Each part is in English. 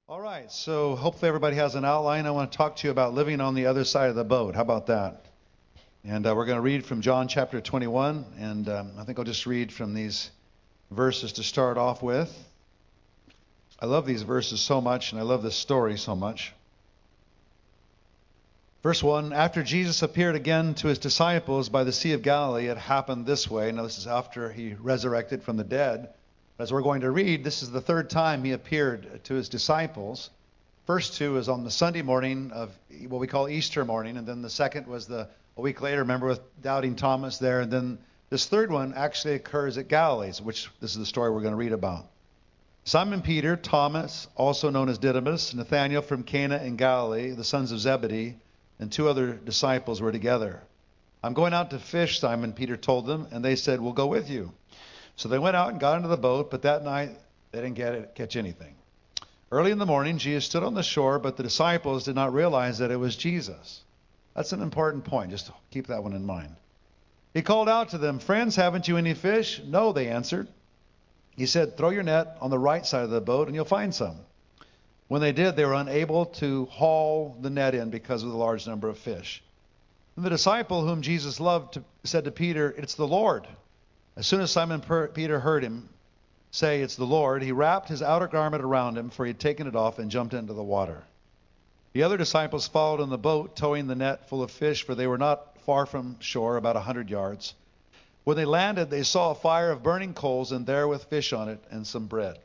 All right, so hopefully everybody has an outline. I want to talk to you about living on the other side of the boat. How about that? And we're going to read from John chapter 21, and I think I'll just read from these verses to start off with. I love these verses so much, and I love this story so much. Verse 1, after Jesus appeared again to his disciples by the Sea of Galilee, it happened this way. Now, this is after he resurrected from the dead. As we're going to read, this is the third time he appeared to his disciples. First two is on the Sunday morning of what we call Easter morning, and then the second was a week later, remember, with doubting Thomas there. And then this third one actually occurs at Galilee's, which this is the story we're going to read about. Simon Peter, Thomas, also known as Didymus, Nathanael from Cana in Galilee, the sons of Zebedee, and two other disciples were together. I'm going out to fish, Simon Peter told them, and they said, we'll go with you. So they went out and got into the boat, but that night they didn't catch anything. Early in the morning, Jesus stood on the shore, but the disciples did not realize that it was Jesus. That's an important point. Just keep that one in mind. He called out to them, friends, haven't you any fish? No, they answered. He said, throw your net on the right side of the boat and you'll find some. When they did, they were unable to haul the net in because of the large number of fish. And the disciple whom Jesus loved said to Peter, it's the Lord. As soon as Simon Peter heard him say, it's the Lord, he wrapped his outer garment around him, for he had taken it off, and jumped into the water. The other disciples followed in the boat, towing the net full of fish, for they were not far from shore, about 100 yards. When they landed, they saw a fire of burning coals, and there with fish on it, and some bread.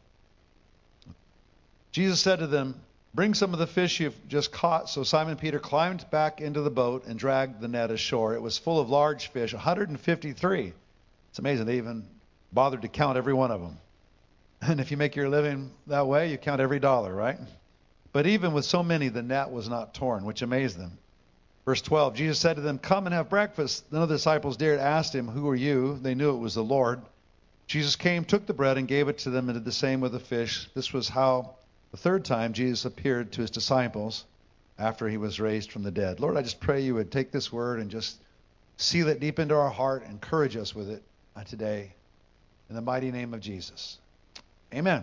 Jesus said to them, bring some of the fish you've just caught. So Simon Peter climbed back into the boat and dragged the net ashore. It was full of large fish, 153. It's amazing they even bothered to count every one of them. And if you make your living that way, you count every dollar, right? But even with so many, the net was not torn, which amazed them. Verse 12, Jesus said to them, come and have breakfast. None of the disciples dared ask him, who are you? They knew it was the Lord. Jesus came, took the bread, and gave it to them, and did the same with the fish. This was how the third time Jesus appeared to his disciples after he was raised from the dead. Lord, I just pray you would take this word and just seal it deep into our heart, encourage us with it today, in the mighty name of Jesus. Amen.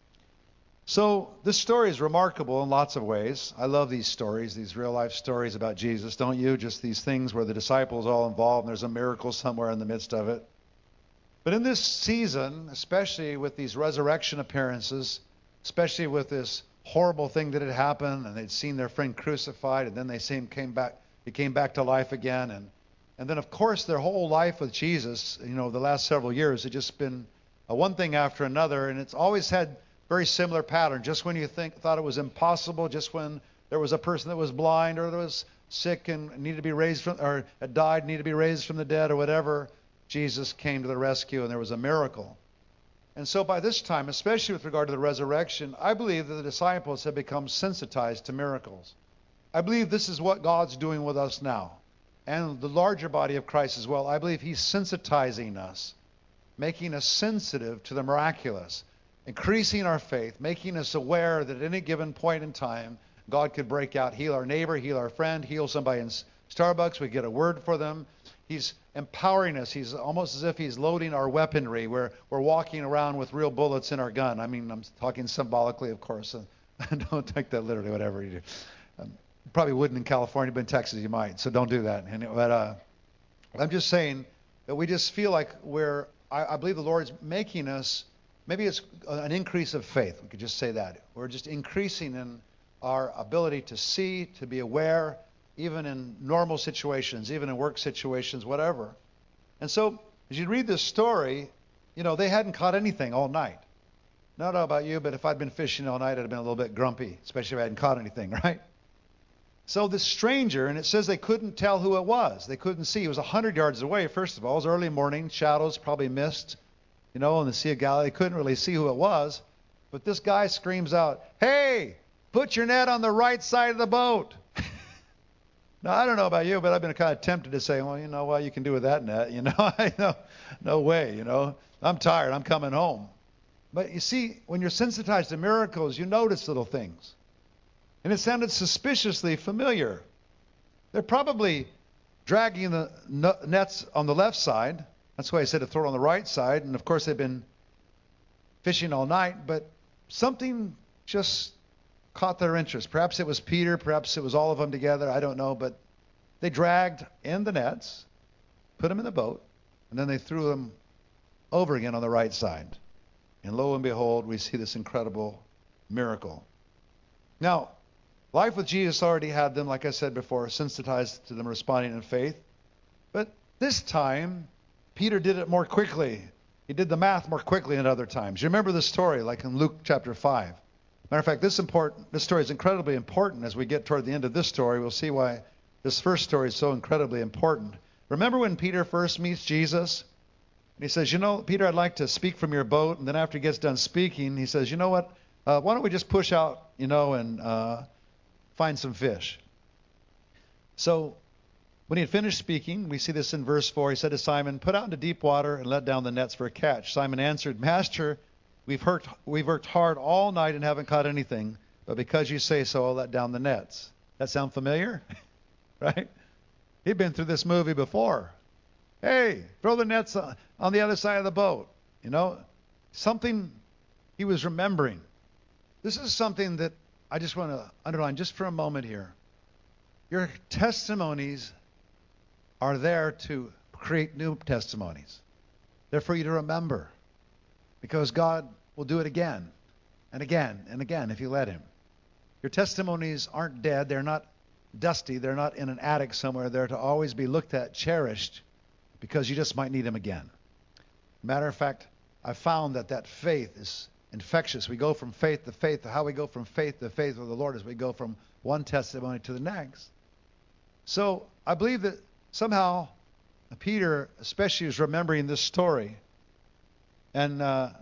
So this story is remarkable in lots of ways. I love these stories, these real life stories about Jesus, don't you? Just these things where the disciples are all involved and there's a miracle somewhere in the midst of it. But in this season, especially with these resurrection appearances, especially with this horrible thing that had happened, and they'd seen their friend crucified, and then they came back to life again, and then, of course, their whole life with Jesus, the last several years, had just been one thing after another, and it's always had very similar pattern. Just when you thought it was impossible, just when there was a person that was blind or that was sick and needed to be raised from, or had died, needed to be raised from the dead or whatever, Jesus came to the rescue and there was a miracle. And so by this time, especially with regard to the resurrection, I believe that the disciples have become sensitized to miracles. I believe this is what God's doing with us now. And the larger body of Christ as well. I believe he's sensitizing us, making us sensitive to the miraculous, increasing our faith, making us aware that at any given point in time, God could break out, heal our neighbor, heal our friend, heal somebody in Starbucks. We get a word for them. He's empowering us. He's almost as if he's loading our weaponry. We're walking around with real bullets in our gun. I mean, I'm talking symbolically, of course. Don't take that literally, whatever you do. Probably wouldn't in California, but in Texas you might. So don't do that. But I'm just saying that we just feel like I believe the Lord's making us, maybe it's an increase of faith. We could just say that. We're just increasing in our ability to see, to be aware, even in normal situations, even in work situations, whatever. And so as you read this story, they hadn't caught anything all night. I don't know about you, but if I'd been fishing all night, I'd have been a little bit grumpy, especially if I hadn't caught anything, right? So this stranger, and it says they couldn't tell who it was. They couldn't see. He was 100 yards away, first of all. It was early morning, shadows, probably mist, in the Sea of Galilee. They couldn't really see who it was. But this guy screams out, hey, put your net on the right side of the boat. Now, I don't know about you, but I've been kind of tempted to say, well, you know what you can do with that net? No way, I'm tired. I'm coming home. But you see, when you're sensitized to miracles, you notice little things. And it sounded suspiciously familiar. They're probably dragging the nets on the left side. That's why I said to throw it on the right side. And of course, they've been fishing all night. But something just caught their interest. Perhaps it was Peter, perhaps it was all of them together, I don't know, but they dragged in the nets, put them in the boat, and then they threw them over again on the right side. And lo and behold, we see this incredible miracle. Now, life with Jesus already had them, like I said before, sensitized to them responding in faith. But this time, Peter did it more quickly. He did the math more quickly than other times. You remember the story, like in Luke chapter 5. Matter of fact, this story is incredibly important. As we get toward the end of this story, we'll see why this first story is so incredibly important. Remember when Peter first meets Jesus? And he says, Peter, I'd like to speak from your boat. And then after he gets done speaking, he says, you know what? Why don't we just push out, and find some fish? So when he had finished speaking, we see this in verse 4, he said to Simon, put out into deep water and let down the nets for a catch. Simon answered, Master, we've worked hard all night and haven't caught anything, but because you say so, I'll let down the nets. That sound familiar? Right? He'd been through this movie before. Hey, throw the nets on the other side of the boat. Something he was remembering. This is something that I just want to underline just for a moment here. Your testimonies are there to create new testimonies. They're for you to remember. Because God will do it again and again and again if you let him. Your testimonies aren't dead. They're not dusty. They're not in an attic somewhere. They're to always be looked at, cherished, because you just might need them again. Matter of fact, I found that faith is infectious. We go from faith to faith. How we go from faith to faith with the Lord is we go from one testimony to the next. So I believe that somehow Peter especially is remembering this story. And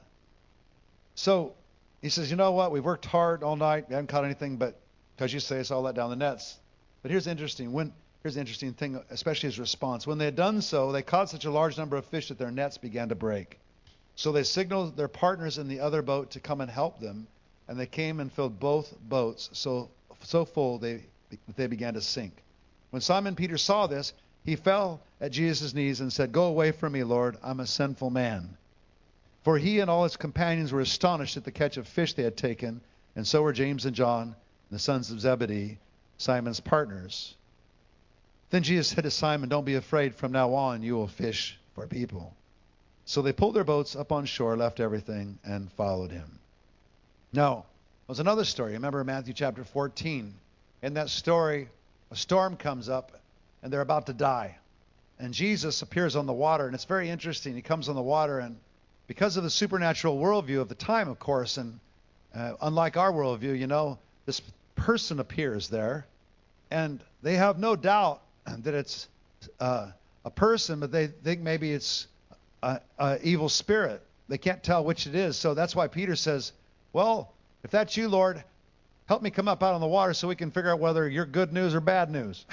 so he says, you know what? We've worked hard all night. We haven't caught anything, but because you say so, I'll let down the nets. But here's the interesting thing, especially his response. When they had done so, they caught such a large number of fish that their nets began to break. So they signaled their partners in the other boat to come and help them, and they came and filled both boats so full they began to sink. When Simon Peter saw this, he fell at Jesus' knees and said, Go away from me, Lord, I'm a sinful man. For he and all his companions were astonished at the catch of fish they had taken, and so were James and John, the sons of Zebedee, Simon's partners. Then Jesus said to Simon, Don't be afraid, from now on you will fish for people. So they pulled their boats up on shore, left everything, and followed him. Now, there's another story. Remember Matthew chapter 14. In that story, a storm comes up, and they're about to die. And Jesus appears on the water, and it's very interesting. He comes on the water, and because of the supernatural worldview of the time, of course, and unlike our worldview, this person appears there, and they have no doubt that it's a person, but they think maybe it's an evil spirit. They can't tell which it is. So that's why Peter says, well, if that's you, Lord, help me come up out on the water so we can figure out whether you're good news or bad news.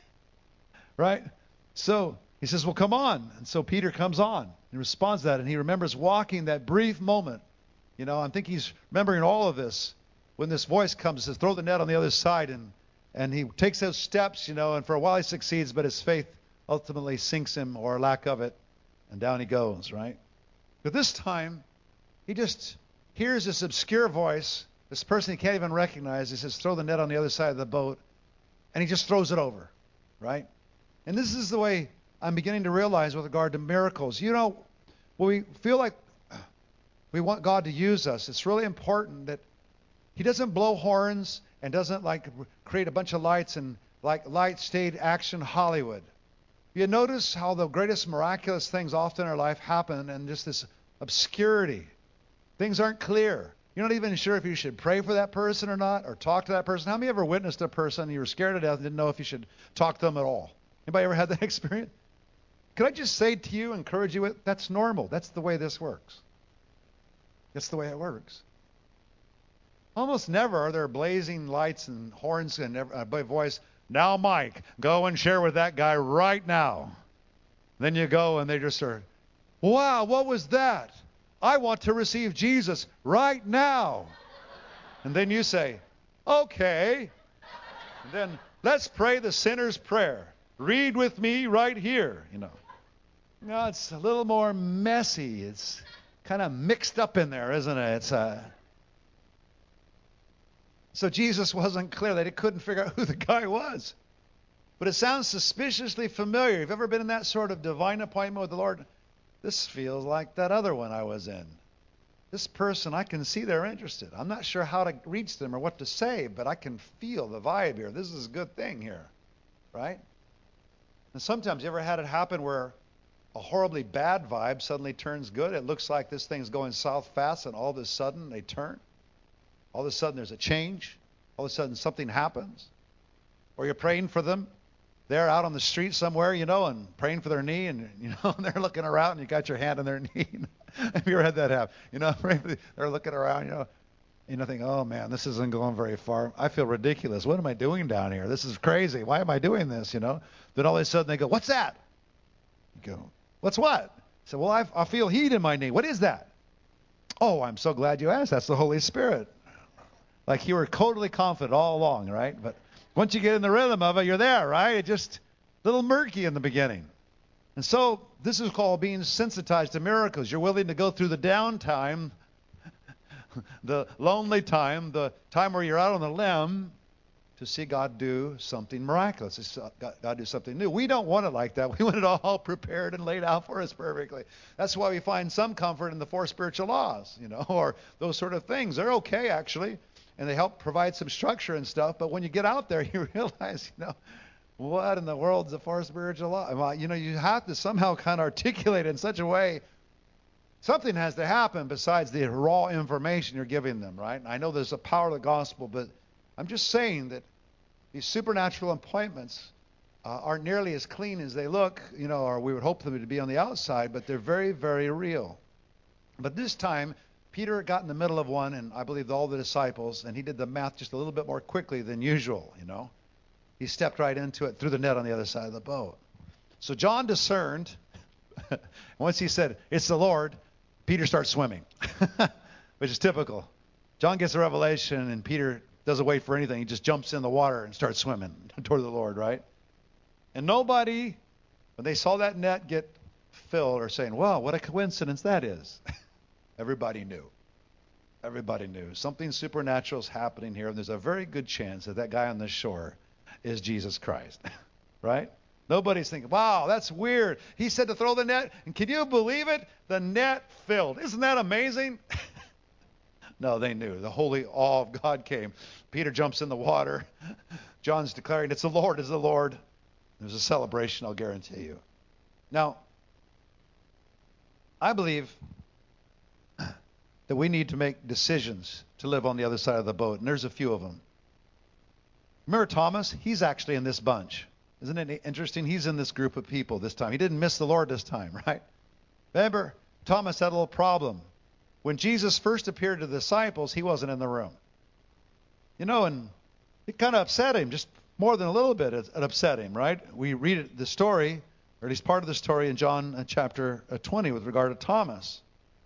Right? So he says, well, come on. And so Peter comes on and responds to that. And he remembers walking that brief moment. I think he's remembering all of this when this voice comes and says, throw the net on the other side. And he takes those steps, and for a while he succeeds, but his faith ultimately sinks him, or lack of it. And down he goes, right? But this time, he just hears this obscure voice, this person he can't even recognize. He says, throw the net on the other side of the boat. And he just throws it over, right? And this is the way I'm beginning to realize with regard to miracles. When we feel like we want God to use us, it's really important that he doesn't blow horns and doesn't create a bunch of lights and light stage action Hollywood. You notice how the greatest miraculous things often in our life happen in just this obscurity. Things aren't clear. You're not even sure if you should pray for that person or not, or talk to that person. How many ever witnessed a person and you were scared to death and didn't know if you should talk to them at all? Anybody ever had that experience? Could I just say to you, encourage you, that's normal. That's the way this works. That's the way it works. Almost never are there blazing lights and horns and a voice, now Mike, go and share with that guy right now. Then you go and they just are, wow, what was that? I want to receive Jesus right now. And then you say, okay. And then let's pray the sinner's prayer. Read with me right here, No, it's a little more messy. It's kind of mixed up in there, isn't it? So Jesus wasn't clear. They couldn't figure out who the guy was. But it sounds suspiciously familiar. If you've ever been in that sort of divine appointment with the Lord, this feels like that other one I was in. This person, I can see they're interested. I'm not sure how to reach them or what to say, but I can feel the vibe here. This is a good thing here, right? And sometimes, you ever had it happen where a horribly bad vibe suddenly turns good? It looks like this thing's going south fast, and all of a sudden they turn. All of a sudden there's a change. All of a sudden something happens. Or you're praying for them. They're out on the street somewhere, and praying for their knee, and, and they're looking around, and you got your hand on their knee. Have you ever had that happen? They're looking around, and you think, oh, man, this isn't going very far. I feel ridiculous. What am I doing down here? This is crazy. Why am I doing this, Then all of a sudden they go, what's that? You go, what's what? I said, well, I feel heat in my knee. What is that? Oh, I'm so glad you asked. That's the Holy Spirit. Like you were totally confident all along, right? But once you get in the rhythm of it, you're there, right? It's just a little murky in the beginning. And so this is called being sensitized to miracles. You're willing to go through the downtime, the lonely time, the time where you're out on the limb to see God do something miraculous, God do something new. We don't want it like that. We want it all prepared and laid out for us perfectly. That's why we find some comfort in the 4 spiritual laws, or those sort of things. They're okay, actually. And they help provide some structure and stuff. But when you get out there, you realize, what in the world is the 4 spiritual law? Well, you have to somehow kind of articulate it in such a way. Something has to happen besides the raw information you're giving them, right? And I know there's a power of the gospel, but I'm just saying that these supernatural appointments aren't nearly as clean as they look, or we would hope them to be on the outside, but they're very, very real. But this time, Peter got in the middle of one, and I believe all the disciples, and he did the math just a little bit more quickly than usual, He stepped right into it, through the net on the other side of the boat. So John discerned. Once he said, it's the Lord, Peter starts swimming, which is typical. John gets a revelation, and Peter doesn't wait for anything. He just jumps in the water and starts swimming toward the Lord, right? And nobody, when they saw that net get filled, are saying, wow, what a coincidence that is. Everybody knew. Everybody knew. Something supernatural is happening here, and there's a very good chance that that guy on the shore is Jesus Christ, right? Nobody's thinking, wow, that's weird. He said to throw the net, and can you believe it? The net filled. Isn't that amazing? No, they knew. The holy awe of God came. Peter jumps in the water. John's declaring, it's the Lord, it's the Lord. There's a celebration, I'll guarantee you. Now, I believe that we need to make decisions to live on the other side of the boat, and there's a few of them. Remember Thomas? He's actually in this bunch. Isn't it interesting? He's in this group of people this time. He didn't miss the Lord this time, right? Remember, Thomas had a little problem. When Jesus first appeared to the disciples, he wasn't in the room. And it kind of upset him, just more than a little bit it upset him, right? We read the story, or at least part of the story in John chapter 20 with regard to Thomas.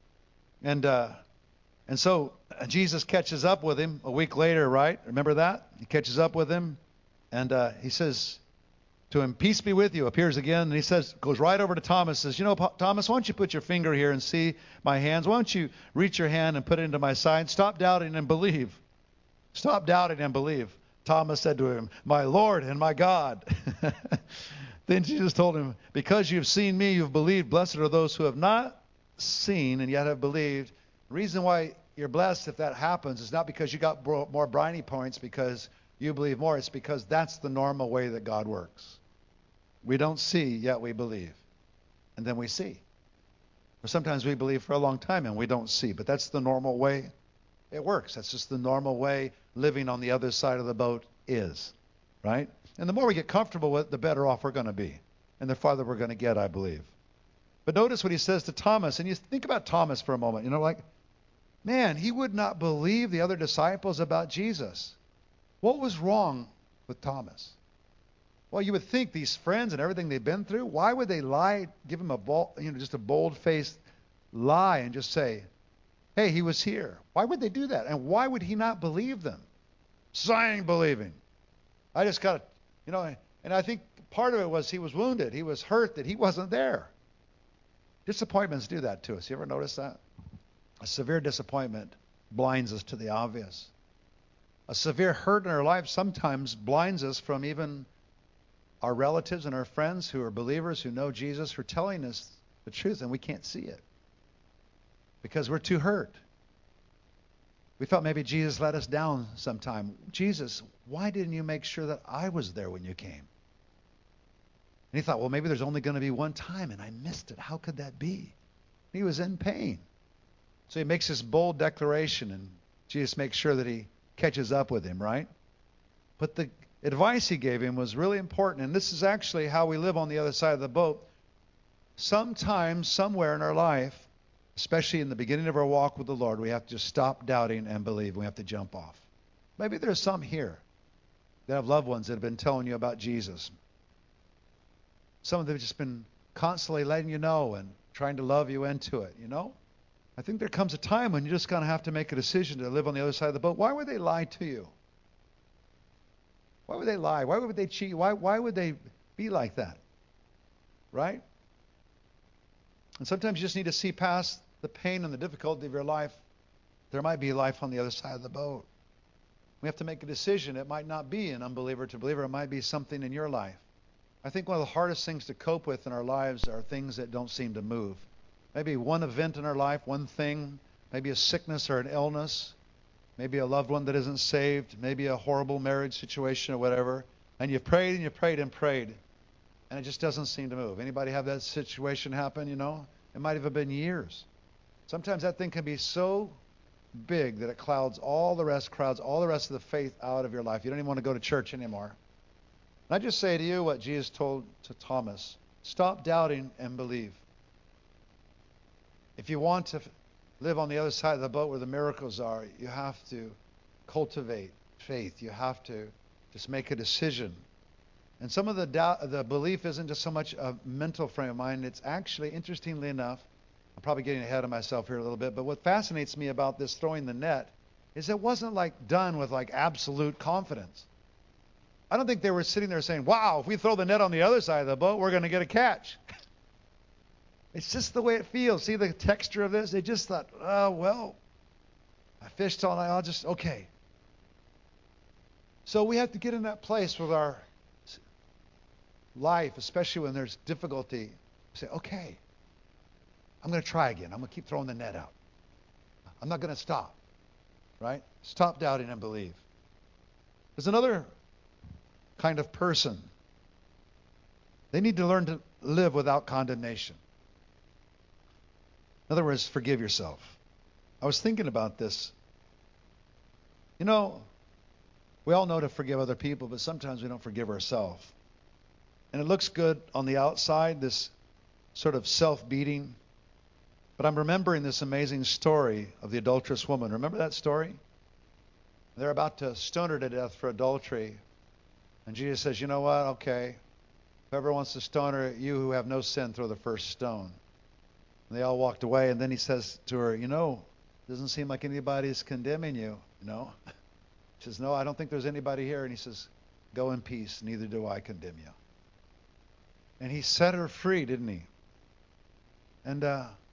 And so Jesus catches up with him a week later, right? Remember that? He catches up with him, and he says to him, peace be with you, appears again, and he goes right over to Thomas, says, Thomas, why don't you put your finger here and see my hands? Why don't you reach your hand and put it into my side? Stop doubting and believe. Stop doubting and believe. Thomas said to him, my Lord and my God. Then Jesus told him, because you've seen me, you've believed. Blessed are those who have not seen and yet have believed. The reason why you're blessed if that happens is not because you got more briny points because you believe more. It's because that's the normal way that God works. We don't see, yet we believe. And then we see. Or sometimes we believe for a long time and we don't see. But that's the normal way it works. That's just the normal way living on the other side of the boat is. Right? And the more we get comfortable with it, the better off we're going to be. And the farther we're going to get, I believe. But notice what he says to Thomas. And you think about Thomas for a moment. Man, he would not believe the other disciples about Jesus. What was wrong with Thomas? Well, you would think these friends and everything they've been through, why would they lie, give him just a bold-faced lie and just say, hey, he was here? Why would they do that? And why would he not believe them? Sign believing. I just got to, and I think part of it was he was wounded. He was hurt that he wasn't there. Disappointments do that to us. You ever notice that? A severe disappointment blinds us to the obvious. A severe hurt in our life sometimes blinds us from even our relatives and our friends who are believers, who know Jesus, who are telling us the truth, and we can't see it because we're too hurt. We felt maybe Jesus let us down sometime. Jesus, why didn't you make sure that I was there when you came? And he thought, well, maybe there's only going to be one time, and I missed it. How could that be? He was in pain. So he makes this bold declaration, and Jesus makes sure that he catches up with him, right? But the advice he gave him was really important, and this is actually how we live on the other side of the boat. Sometimes, somewhere in our life, especially in the beginning of our walk with the Lord, we have to just stop doubting and believe. We have to jump off. Maybe there's some here that have loved ones that have been telling you about Jesus. Some of them have just been constantly letting you know and trying to love you into it, you know? I think there comes a time when you're just going to have to make a decision to live on the other side of the boat. Why would they lie to you? Why would they lie? Why would they cheat? Why would they be like that? Right? And sometimes you just need to see past the pain and the difficulty of your life. There might be life on the other side of the boat. We have to make a decision. It might not be an unbeliever to believer. It might be something in your life. I think one of the hardest things to cope with in our lives are things that don't seem to move. Maybe one event in our life, one thing, maybe a sickness or an illness, maybe a loved one that isn't saved, maybe a horrible marriage situation or whatever. And you've prayed and you prayed and prayed, and it just doesn't seem to move. Anybody have that situation happen, you know? It might have been years. Sometimes that thing can be so big that it crowds all the rest of the faith out of your life. You don't even want to go to church anymore. And I just say to you what Jesus told to Thomas. Stop doubting and believe. If you want to live on the other side of the boat where the miracles are, you have to cultivate faith. You have to just make a decision. And some of the belief isn't just so much a mental frame of mind. It's actually, interestingly enough, I'm probably getting ahead of myself here a little bit, but what fascinates me about this throwing the net is it wasn't like done with like absolute confidence. I don't think they were sitting there saying, wow, if we throw the net on the other side of the boat, we're going to get a catch. It's just the way it feels. See the texture of this? They just thought, oh, well, I fished all night. Okay. So we have to get in that place with our life, especially when there's difficulty. Say, okay, I'm going to try again. I'm going to keep throwing the net out. I'm not going to stop. Right? Stop doubting and believe. There's another kind of person. They need to learn to live without condemnation. In other words, forgive yourself. I was thinking about this. You know, we all know to forgive other people, but sometimes we don't forgive ourselves. And it looks good on the outside, this sort of self-beating. But I'm remembering this amazing story of the adulterous woman. Remember that story? They're about to stone her to death for adultery. And Jesus says, you know what? Okay. Whoever wants to stone her, you who have no sin, throw the first stone. And they all walked away. And then he says to her, you know, it doesn't seem like anybody's condemning you. You know? She says, no, I don't think there's anybody here. And he says, go in peace. Neither do I condemn you. And he set her free, didn't he? And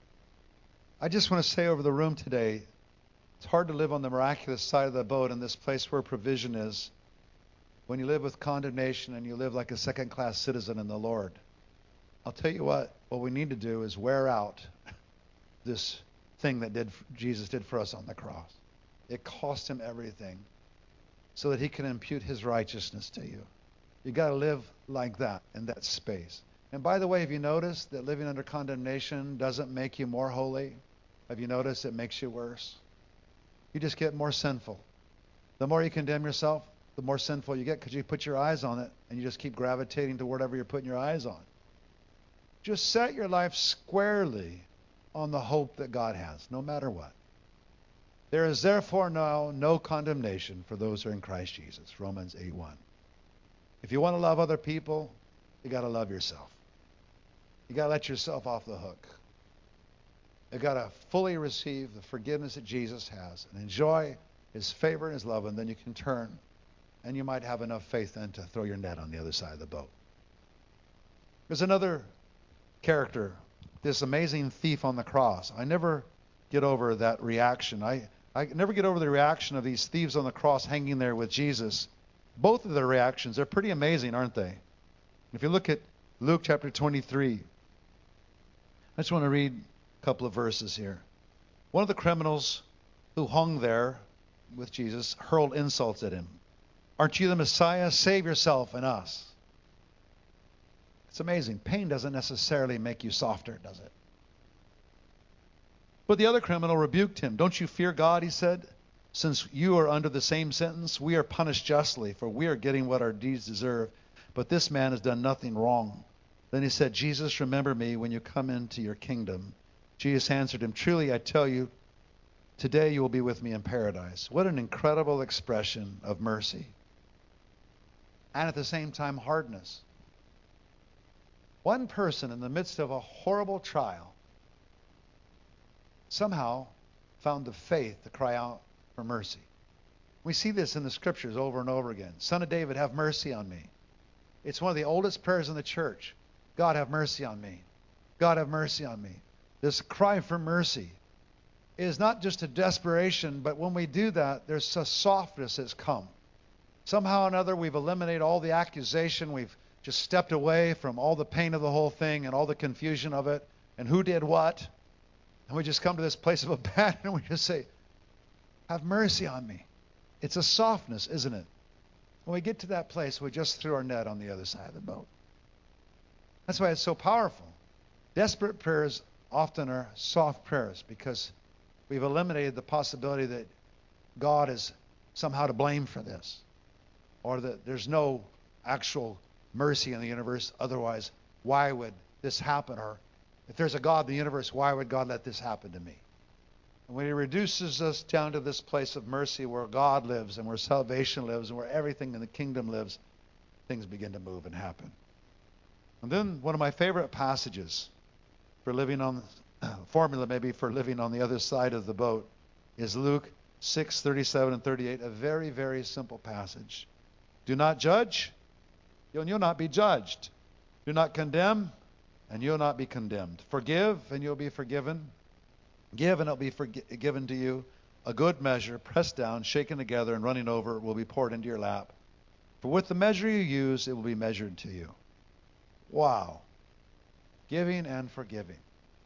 I just want to say over the room today, it's hard to live on the miraculous side of the boat in this place where provision is when you live with condemnation and you live like a second-class citizen in the Lord. I'll tell you what we need to do is wear out this thing that Jesus did for us on the cross. It cost him everything so that he can impute his righteousness to you. You got to live like that in that space. And by the way, have you noticed that living under condemnation doesn't make you more holy? Have you noticed it makes you worse? You just get more sinful. The more you condemn yourself, the more sinful you get because you put your eyes on it and you just keep gravitating to whatever you're putting your eyes on. Just set your life squarely on the hope that God has, no matter what. There is therefore now no condemnation for those who are in Christ Jesus, Romans 8:1. If you want to love other people, you got to love yourself. You got to let yourself off the hook. You got to fully receive the forgiveness that Jesus has and enjoy his favor and his love, and then you can turn, and you might have enough faith then to throw your net on the other side of the boat. There's another character, this amazing thief on the cross. I never get over that reaction. I I never get over the reaction of these thieves on the cross hanging there with Jesus. Both of their reactions are pretty amazing, aren't they? If you look at Luke chapter 23, I just want to read a couple of verses here. One of the criminals who hung there with Jesus hurled insults at him. Aren't you the Messiah? Save yourself and us. It's amazing. Pain doesn't necessarily make you softer, does it? But the other criminal rebuked him. Don't you fear God, he said. Since you are under the same sentence, we are punished justly, for we are getting what our deeds deserve. But this man has done nothing wrong. Then he said, Jesus, remember me when you come into your kingdom. Jesus answered him, truly I tell you, today you will be with me in paradise. What an incredible expression of mercy. And at the same time, hardness. One person in the midst of a horrible trial somehow found the faith to cry out for mercy. We see this in the scriptures over and over again. Son of David, have mercy on me. It's one of the oldest prayers in the church. God, have mercy on me. God, have mercy on me. This cry for mercy is not just a desperation, but when we do that, there's a softness that's come. Somehow or another, we've eliminated all the accusation. We've just stepped away from all the pain of the whole thing and all the confusion of it and who did what. And we just come to this place of abandonment and we just say, have mercy on me. It's a softness, isn't it? When we get to that place, we just threw our net on the other side of the boat. That's why it's so powerful. Desperate prayers often are soft prayers because we've eliminated the possibility that God is somehow to blame for this, or that there's no actual mercy in the universe. Otherwise, why would this happen? Or if there's a God in the universe, why would God let this happen to me? And when he reduces us down to this place of mercy where God lives and where salvation lives and where everything in the kingdom lives, things begin to move and happen. And then one of my favorite passages for living on formula maybe for living on the other side of the boat is Luke 6:37 and 38, a very, very simple passage. Do not judge, and you'll not be judged. Do not condemn, and you'll not be condemned. Forgive, and you'll be forgiven. Give, and it'll be given to you. A good measure, pressed down, shaken together, and running over, will be poured into your lap. For with the measure you use, it will be measured to you. Wow. Giving and forgiving.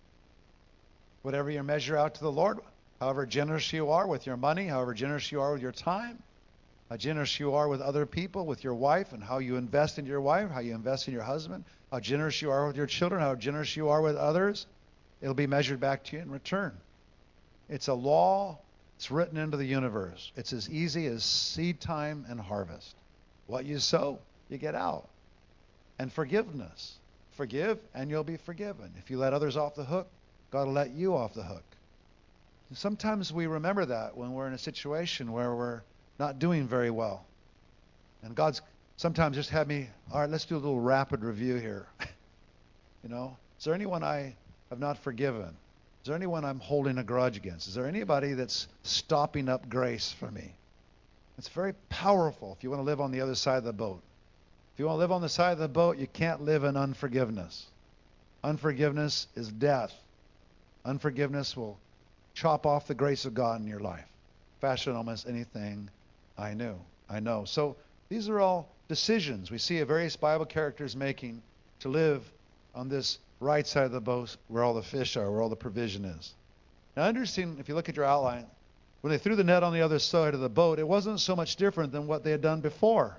Whatever you measure out to the Lord, however generous you are with your money, however generous you are with your time, how generous you are with other people, with your wife, and how you invest in your wife, how you invest in your husband, how generous you are with your children, how generous you are with others, it'll be measured back to you in return. It's a law. It's written into the universe. It's as easy as seed time and harvest. What you sow, you get out. And forgiveness. Forgive, and you'll be forgiven. If you let others off the hook, God will let you off the hook. And sometimes we remember that when we're in a situation where we're not doing very well. And God's sometimes just had me, all right, let's do a little rapid review here. Is there anyone I have not forgiven? Is there anyone I'm holding a grudge against? Is there anybody that's stopping up grace for me? It's very powerful if you want to live on the other side of the boat. If you want to live on the side of the boat, you can't live in unforgiveness. Unforgiveness is death. Unforgiveness will chop off the grace of God in your life. Fashion almost anything I know. So these are all decisions we see various Bible characters making to live on this right side of the boat where all the fish are, where all the provision is. Now understand, if you look at your outline, when they threw the net on the other side of the boat, it wasn't so much different than what they had done before.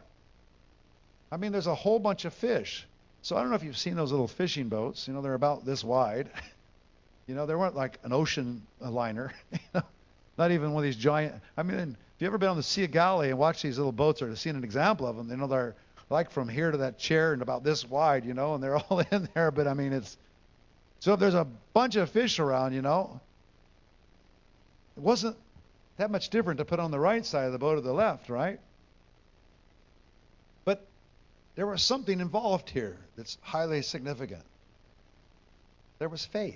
I mean, there's a whole bunch of fish. So I don't know if you've seen those little fishing boats. They're about this wide. They weren't like an ocean liner. Not even one of these giant. I mean, if you've ever been on the Sea of Galilee and watched these little boats or seen an example of them, they're like from here to that chair and about this wide, and they're all in there. But I mean, so if there's a bunch of fish around, it wasn't that much different to put on the right side of the boat or the left, right? But there was something involved here that's highly significant. There was faith.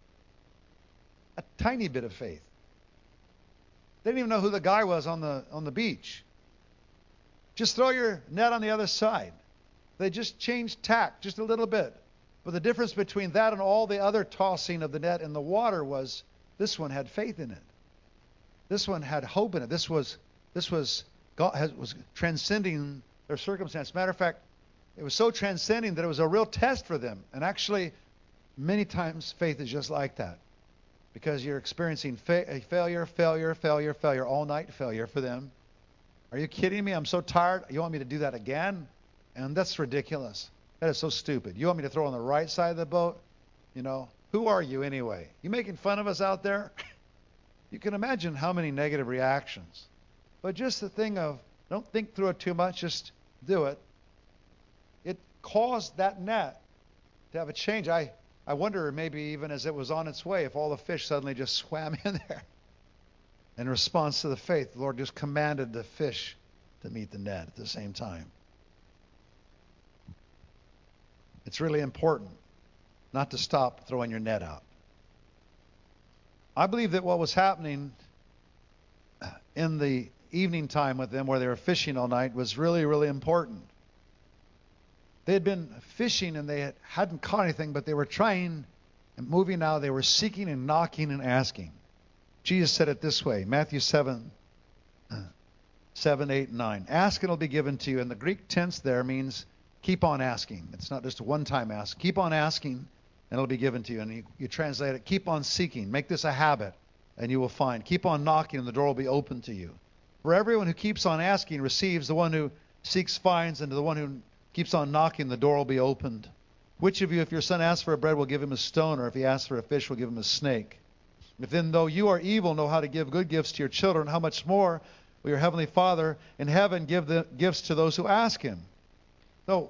A tiny bit of faith. They didn't even know who the guy was on the beach. Just throw your net on the other side. They just changed tack just a little bit. But the difference between that and all the other tossing of the net in the water was this one had faith in it. This one had hope in it. This was God was transcending their circumstance. Matter of fact, it was so transcending that it was a real test for them. And actually, many times faith is just like that, because you're experiencing failure all night, failure for them. Are you kidding me? I'm so tired. You want me to do that again? And that's ridiculous. That is so stupid. You want me to throw on the right side of the boat? Who are you anyway? You making fun of us out there? You can imagine how many negative reactions. But just the thing of, don't think through it too much, just do it. It caused that net to have a change. I wonder, maybe even as it was on its way, if all the fish suddenly just swam in there. In response to the faith, the Lord just commanded the fish to meet the net at the same time. It's really important not to stop throwing your net out. I believe that what was happening in the evening time with them, where they were fishing all night, was really, really important. They had been fishing and they hadn't caught anything, but they were trying and moving now. They were seeking and knocking and asking. Jesus said it this way, Matthew 7, 8, and 9. Ask and it'll be given to you. And the Greek tense there means keep on asking. It's not just a one-time ask. Keep on asking and it'll be given to you. And you translate it, keep on seeking. Make this a habit and you will find. Keep on knocking and the door will be open to you. For everyone who keeps on asking receives. The one who seeks finds. And to the one who keeps on knocking, the door will be opened. Which of you, if your son asks for a bread, will give him a stone? Or if he asks for a fish, will give him a snake? If then, though you are evil, know how to give good gifts to your children, how much more will your heavenly Father in heaven give the gifts to those who ask him? So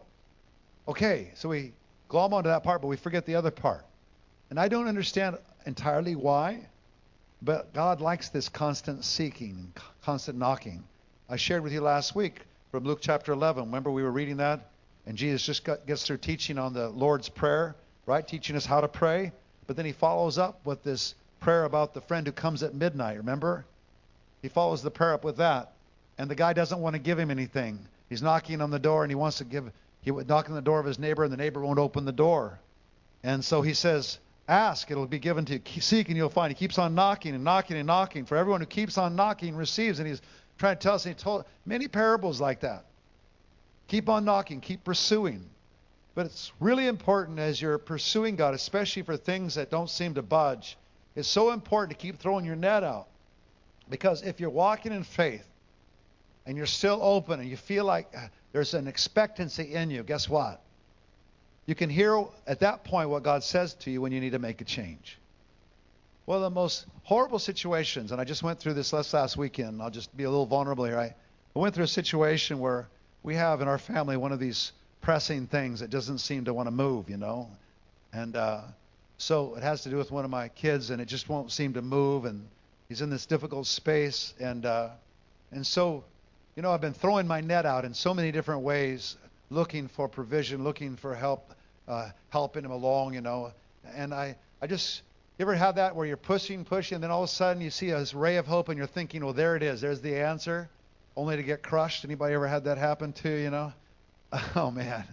we glom onto that part, but we forget the other part. And I don't understand entirely why, but God likes this constant seeking, constant knocking. I shared with you last week from Luke chapter 11. Remember we were reading that? And Jesus just gets through teaching on the Lord's Prayer, right? Teaching us how to pray. But then he follows up with this prayer about the friend who comes at midnight, remember? He follows the prayer up with that. And the guy doesn't want to give him anything. He's knocking on the door and he would knock on the door of his neighbor and the neighbor won't open the door. And so he says, ask, it'll be given to you. Seek and you'll find. He keeps on knocking and knocking and knocking. For everyone who keeps on knocking receives. And he's trying to tell us, and he told many parables like that. Keep on knocking, keep pursuing. But it's really important as you're pursuing God, especially for things that don't seem to budge. It's so important to keep throwing your net out. Because if you're walking in faith and you're still open and you feel like there's an expectancy in you, guess what? You can hear at that point what God says to you when you need to make a change. One of the most horrible situations, and I just went through this last weekend. I'll just be a little vulnerable here. I went through a situation where we have in our family one of these pressing things that doesn't seem to want to move, And so it has to do with one of my kids, and it just won't seem to move, and he's in this difficult space. And so, I've been throwing my net out in so many different ways, looking for provision, looking for help, helping him along, And I just, you ever have that where you're pushing, and then all of a sudden you see a ray of hope, and you're thinking, well, there it is. There's the answer, only to get crushed. Anybody ever had that happen too, Oh, man.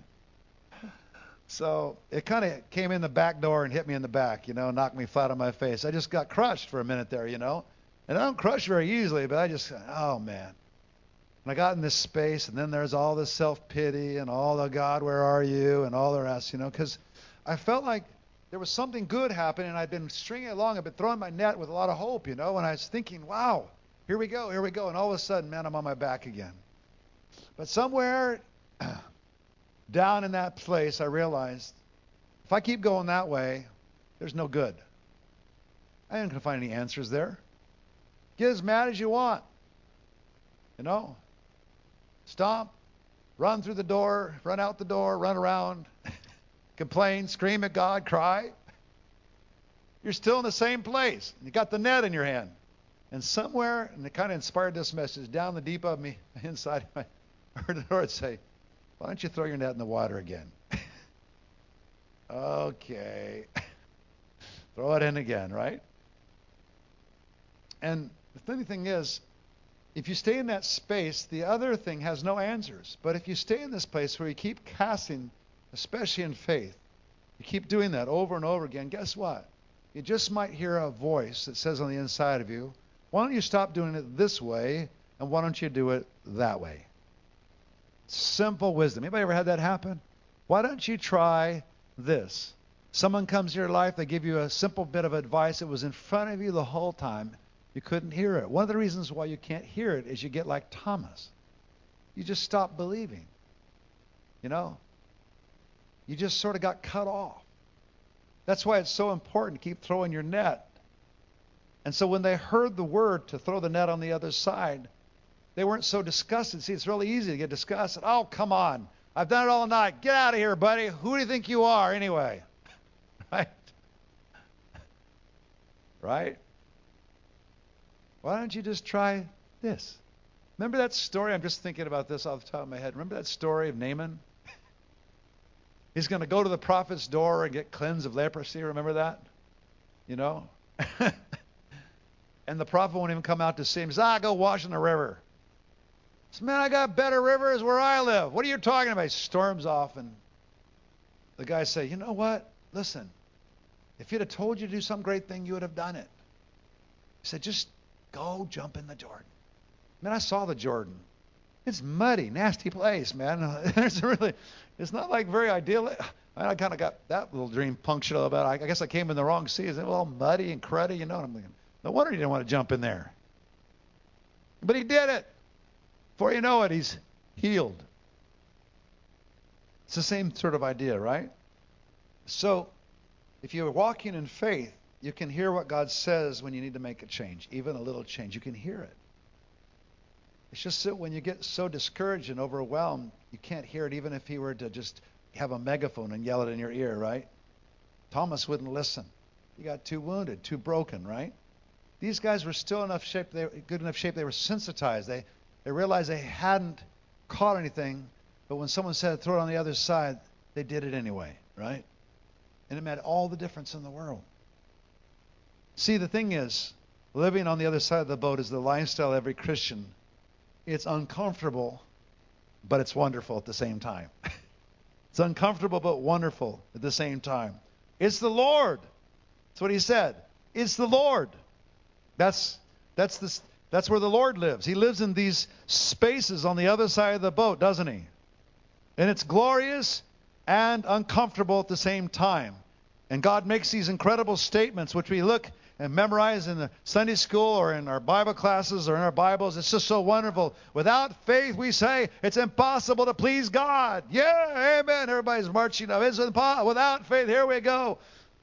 So it kind of came in the back door and hit me in the back, knocked me flat on my face. I just got crushed for a minute there, And I don't crush very easily, but I just, oh, man. And I got in this space, and then there's all this self-pity and all the God, where are you, and all the rest, because I felt like there was something good happening, and I'd been stringing it along. I'd been throwing my net with a lot of hope, and I was thinking, wow, here we go. And all of a sudden, man, I'm on my back again. But somewhere down in that place, I realized if I keep going that way, there's no good. I ain't going to find any answers there. Get as mad as you want. Stomp, run through the door, run out the door, run around, complain, scream at God, cry. You're still in the same place. You got the net in your hand. And somewhere, and it kind of inspired this message, down the deep of me, inside, I heard the Lord say, why don't you throw your net in the water again? Okay. Throw it in again, right? And the funny thing is, if you stay in that space, the other thing has no answers. But if you stay in this place where you keep casting, especially in faith, you keep doing that over and over again, guess what? You just might hear a voice that says on the inside of you, Why don't you stop doing it this way, and why don't you do it that way? Simple wisdom. Anybody ever had that happen? Why don't you try this? Someone comes to your life, they give you a simple bit of advice. It was in front of you the whole time. You couldn't hear it. One of the reasons why you can't hear it is you get like Thomas. You just stop believing. You know? You just sort of got cut off. That's why it's so important to keep throwing your net. And so when they heard the word to throw the net on the other side, they weren't so disgusted. See, it's really easy to get disgusted. Oh, come on. I've done it all night. Get out of here, buddy. Who do you think you are anyway? Right? Right? Why don't you just try this? Remember that story? I'm just thinking about this off the top of my head. Remember that story of Naaman? He's going to go to the prophet's door and get cleansed of leprosy. Remember that? You know? And the prophet won't even come out to see him. He says, go wash in the river. He says, man, I got better rivers where I live. What are you talking about? He storms off, and the guy said, you know what? Listen, if he'd have told you to do some great thing, you would have done it. He said, just go jump in the Jordan. Man, I saw the Jordan. It's muddy, nasty place, man. It's not like very ideal. I kind of got that little dream punctured a little bit. I guess I came in the wrong season. All muddy and cruddy, you know. And I'm thinking, no wonder he didn't want to jump in there. But he did it. Before you know it, he's healed. It's the same sort of idea, right? So, if you're walking in faith, you can hear what God says when you need to make a change, even a little change. You can hear it. It's just that when you get so discouraged and overwhelmed, you can't hear it, even if he were to just have a megaphone and yell it in your ear, right? Thomas wouldn't listen. He got too wounded, too broken, right? These guys were still enough shape, good enough shape, they were sensitized. They realized they hadn't caught anything, but when someone said throw it on the other side, they did it anyway, right? And it made all the difference in the world. See, the thing is, living on the other side of the boat is the lifestyle of every Christian. It's uncomfortable, but it's wonderful at the same time. It's uncomfortable, but wonderful at the same time. It's the Lord. That's what he said. It's the Lord. That's where the Lord lives. He lives in these spaces on the other side of the boat, doesn't he? And it's glorious and uncomfortable at the same time. And God makes these incredible statements, which we look and memorize in the Sunday school or in our Bible classes or in our Bibles. It's just so wonderful. Without faith, we say, it's impossible to please God. Yeah, amen. Everybody's marching up. It's impossible. Without faith, here we go.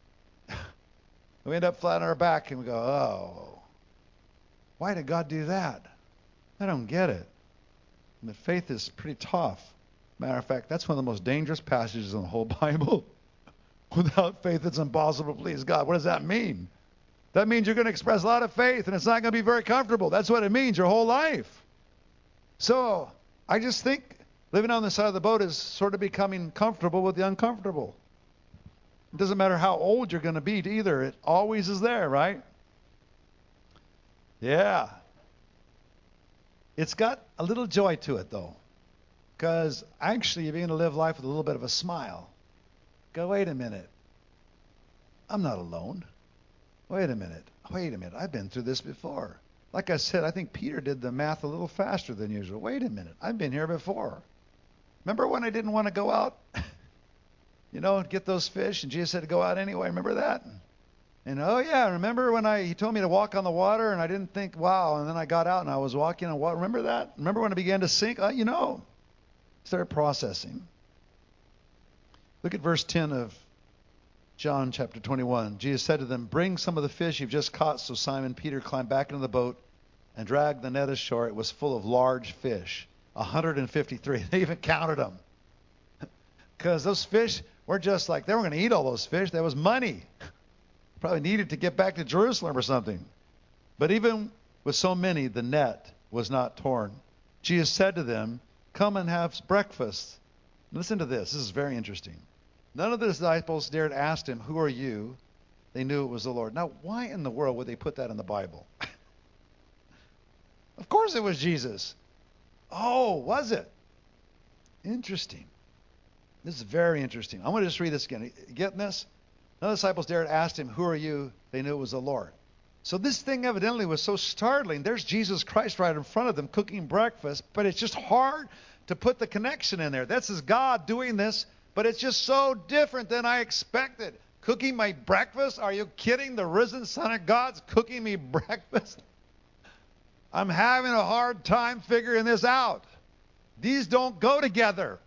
We end up flat on our back and we go, oh, why did God do that? I don't get it. And the faith is pretty tough. Matter of fact, that's one of the most dangerous passages in the whole Bible. Without faith, it's impossible to please God. What does that mean? That means you're going to express a lot of faith, and it's not going to be very comfortable. That's what it means your whole life. So I just think living on the side of the boat is sort of becoming comfortable with the uncomfortable. It doesn't matter how old you're going to be either. It always is there, right? Yeah. It's got a little joy to it, though. Because actually you're going to live life with a little bit of a smile. Go, wait a minute. I'm not alone. Wait a minute. I've been through this before. Like I said, I think Peter did the math a little faster than usual. Wait a minute. I've been here before. Remember when I didn't want to go out? Get those fish, and Jesus said to go out anyway. Remember that? And oh yeah, remember when he told me to walk on the water, and I didn't think, wow, and then I got out and I was walking on water. Remember that? Remember when I began to sink? Started processing. Look at verse 10 of John chapter 21. Jesus said to them, bring some of the fish you've just caught. So Simon Peter climbed back into the boat and dragged the net ashore. It was full of large fish, 153. They even counted them. Because those fish were just like, they weren't going to eat all those fish. That was money. Probably needed to get back to Jerusalem or something. But even with so many, the net was not torn. Jesus said to them, come and have breakfast. Listen to this. This is very interesting. None of the disciples dared ask him, who are you? They knew it was the Lord. Now, why in the world would they put that in the Bible? Of course it was Jesus. Oh, was it? Interesting. This is very interesting. I'm going to just read this again. You getting this? None of the disciples dared ask him, who are you? They knew it was the Lord. So this thing evidently was so startling. There's Jesus Christ right in front of them cooking breakfast, but it's just hard to put the connection in there. This is God doing this, but it's just so different than I expected. Cooking my breakfast? Are you kidding? The risen Son of God's cooking me breakfast? I'm having a hard time figuring this out. These don't go together.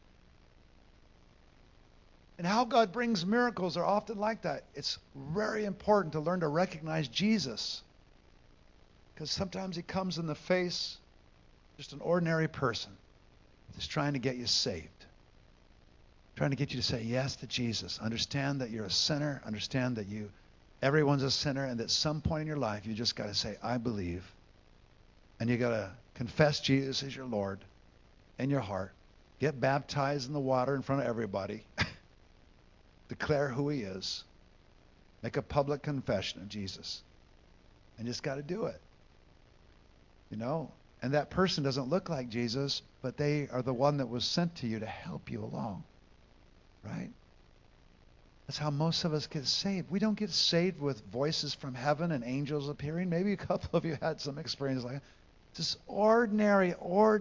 And how God brings miracles are often like that. It's very important to learn to recognize Jesus. Because sometimes he comes in the face, just an ordinary person, just trying to get you saved. Trying to get you to say yes to Jesus. Understand that you're a sinner. Understand that everyone's a sinner. And that at some point in your life, you just got to say, I believe. And you got to confess Jesus as your Lord in your heart. Get baptized in the water in front of everybody. Declare who he is. Make a public confession of Jesus. And just got to do it. You know? And that person doesn't look like Jesus, but they are the one that was sent to you to help you along. Right? That's how most of us get saved. We don't get saved with voices from heaven and angels appearing. Maybe a couple of you had some experience like that. Just ordinary.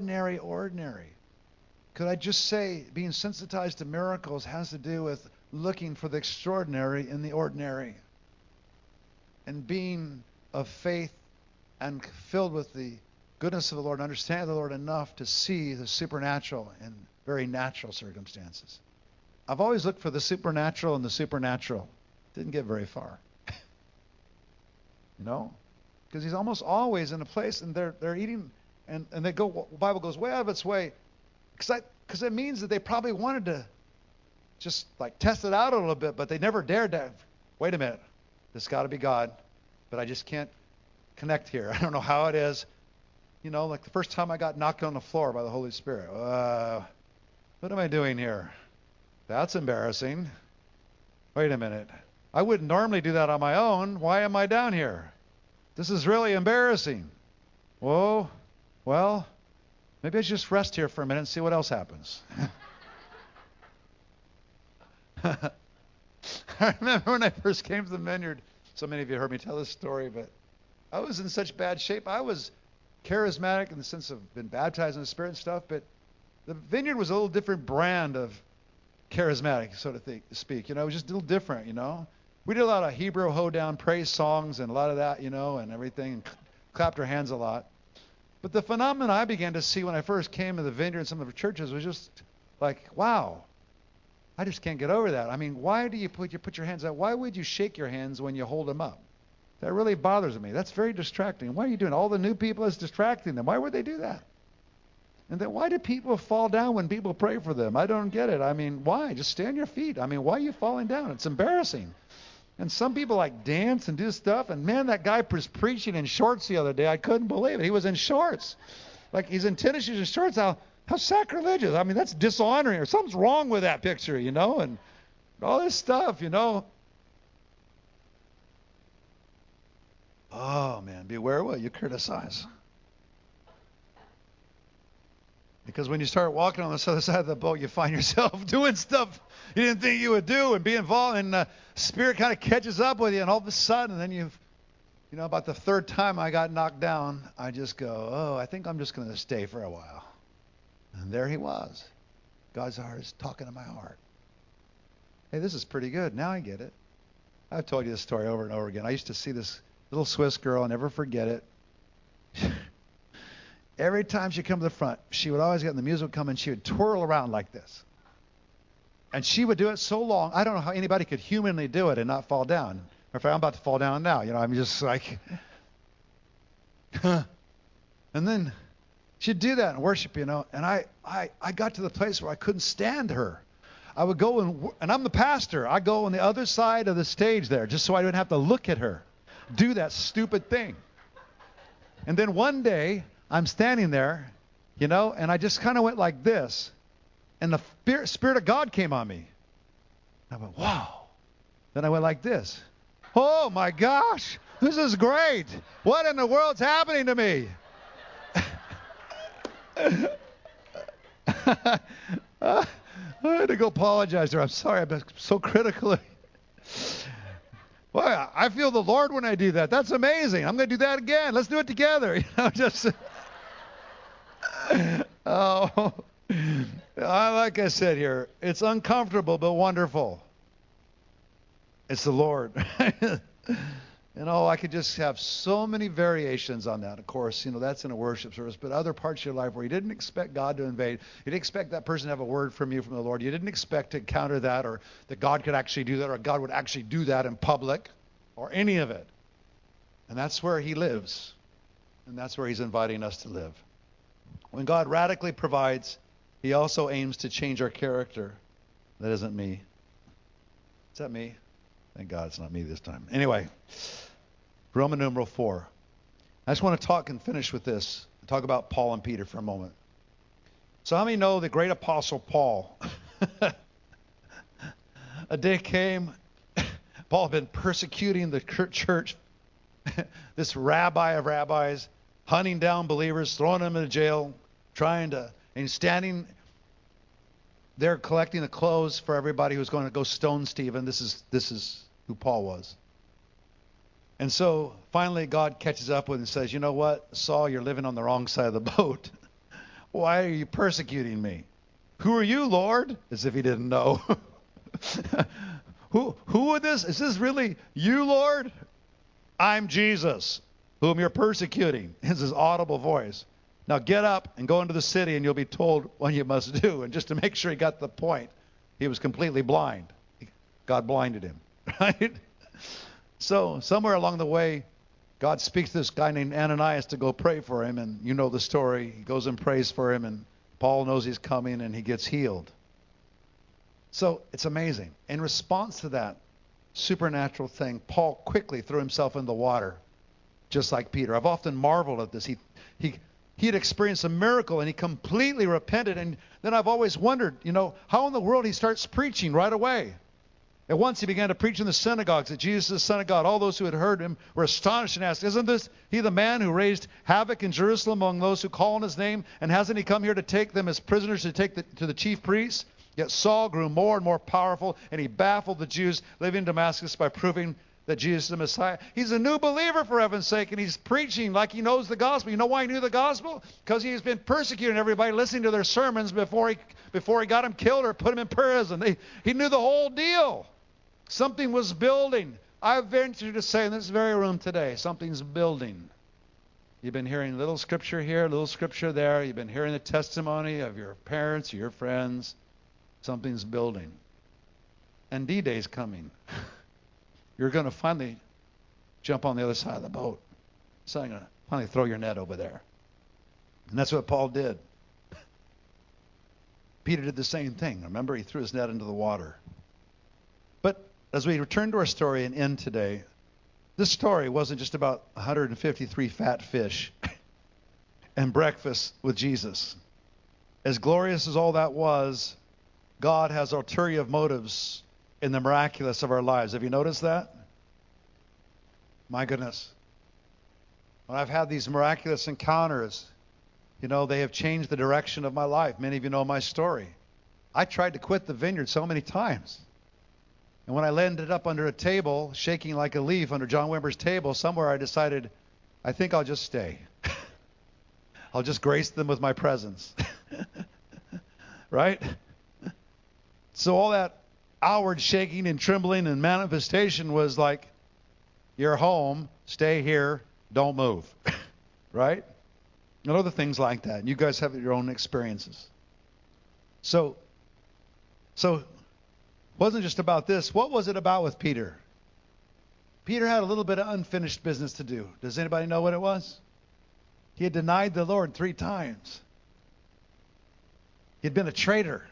Could I just say being sensitized to miracles has to do with looking for the extraordinary in the ordinary. And being of faith and filled with the goodness of the Lord and understand the Lord enough to see the supernatural in very natural circumstances. I've always looked for the supernatural in the supernatural. Didn't get very far. You know? Because he's almost always in a place and they're eating and they go, the Bible goes way out of its way. Because it means that they probably wanted to just like test it out a little bit, but they never dared to. Wait a minute. This got to be God. But I just can't connect here. I don't know how it is. You know, like the first time I got knocked on the floor by the Holy Spirit. What am I doing here? That's embarrassing. Wait a minute. I wouldn't normally do that on my own. Why am I down here? This is really embarrassing. Whoa. Well, maybe I should just rest here for a minute and see what else happens. I remember when I first came to the vineyard, so many of you heard me tell this story, but I was in such bad shape. I was charismatic in the sense of been baptized in the Spirit and stuff, but the vineyard was a little different brand of charismatic, so to speak. You know, it was just a little different, you know. We did a lot of Hebrew hoedown praise songs and a lot of that, you know, and everything, and clapped our hands a lot. But the phenomenon I began to see when I first came to the vineyard and some of the churches was just like, wow, I just can't get over that. I mean, why do you put your hands out? Why would you shake your hands when you hold them up? That really bothers me. That's very distracting. Why are you doing all the new people? It's distracting them. Why would they do that? And then why do people fall down when people pray for them? I don't get it. I mean, why? Just stay on your feet. I mean, why are you falling down? It's embarrassing. And some people like dance and do stuff. And man, that guy was preaching in shorts the other day. I couldn't believe it. He was in shorts. Like he's in tennis shoes and shorts. How sacrilegious. I mean, that's dishonoring. Or something's wrong with that picture, you know, and all this stuff, you know. Oh, man, beware what you criticize. Because when you start walking on this other side of the boat, you find yourself doing stuff you didn't think you would do and be involved, and the Spirit kind of catches up with you, and all of a sudden, and then you know, about the third time I got knocked down, I just go, oh, I think I'm just going to stay for a while. And there he was. God's heart is talking to my heart. Hey, this is pretty good. Now I get it. I've told you this story over and over again. I used to see this little Swiss girl, I'll never forget it. Every time she'd come to the front, she would always get, the music would come, and she would twirl around like this. And she would do it so long, I don't know how anybody could humanly do it and not fall down. Or if I'm about to fall down now, you know, I'm just like, and then she'd do that in worship, you know, and I got to the place where I couldn't stand her. I would go and I'm the pastor. I go on the other side of the stage there just so I didn't have to look at her do that stupid thing. And then one day I'm standing there, you know, and I just kind of went like this. And the Spirit of God came on me. I went, wow. Then I went like this. Oh, my gosh. This is great. What in the world's happening to me? I had to go apologize to her. I'm sorry. I've been so critical. Well, I feel the Lord when I do that. That's amazing. I'm going to do that again. Let's do it together. Just oh, like I said here, it's uncomfortable but wonderful. It's the Lord. I could just have so many variations on that. Of course, that's in a worship service, but other parts of your life where you didn't expect God to invade, you didn't expect that person to have a word from you from the Lord, you didn't expect to encounter that, or that God could actually do that, or God would actually do that in public, or any of it. And that's where he lives. And that's where he's inviting us to live. When God radically provides, he also aims to change our character. That isn't me. Is that me? Thank God it's not me this time. Anyway, Roman numeral 4. I just want to talk and finish with this. Talk about Paul and Peter for a moment. So how many know the great apostle Paul? A day came, Paul had been persecuting the church, this rabbi of rabbis, hunting down believers, throwing them into jail, and standing there collecting the clothes for everybody who's going to go stone Stephen. This is who Paul was. And so finally God catches up with him and says, you know what, Saul, you're living on the wrong side of the boat. Why are you persecuting me? Who are you, Lord? As if he didn't know. Who is this? Is this really you, Lord? I'm Jesus, whom you're persecuting. It's his audible voice. Now get up and go into the city, and you'll be told what you must do. And just to make sure he got the point, he was completely blind. God blinded him, right? So somewhere along the way, God speaks to this guy named Ananias to go pray for him, and you know the story. He goes and prays for him, and Paul knows he's coming, and he gets healed. So it's amazing. In response to that supernatural thing, Paul quickly threw himself in the water, just like Peter. I've often marveled at this. He had experienced a miracle, and he completely repented. And then I've always wondered, how in the world he starts preaching right away. At once he began to preach in the synagogues that Jesus is the Son of God. All those who had heard him were astonished and asked, isn't this he the man who raised havoc in Jerusalem among those who call on his name? And hasn't he come here to take them as prisoners to the chief priests? Yet Saul grew more and more powerful, and he baffled the Jews living in Damascus by proving that Jesus is the Messiah. He's a new believer, for heaven's sake, and he's preaching like he knows the gospel. You know why he knew the gospel? Because he's been persecuting everybody, listening to their sermons before he got him killed or put him in prison. He knew the whole deal. Something was building. I venture to say in this very room today, something's building. You've been hearing little scripture here, little scripture there. You've been hearing the testimony of your parents, your friends. Something's building. And D-Day's coming. You're going to finally jump on the other side of the boat. So I'm going to finally throw your net over there. And that's what Paul did. Peter did the same thing. Remember, he threw his net into the water. But as we return to our story and end today, this story wasn't just about 153 fat fish and breakfast with Jesus. As glorious as all that was, God has ulterior motives in the miraculous of our lives. Have you noticed that? My goodness. When I've had these miraculous encounters, they have changed the direction of my life. Many of you know my story. I tried to quit the vineyard so many times. And when I landed up under a table, shaking like a leaf under John Wimber's table, somewhere I decided, I think I'll just stay. I'll just grace them with my presence. Right? So all that outward shaking and trembling and manifestation was like, you're home, stay here, don't move. Right? And other things like that. And you guys have your own experiences. So it wasn't just about this. What was it about with Peter? Peter had a little bit of unfinished business to do. Does anybody know what it was? He had denied the Lord 3 times. He had been a traitor.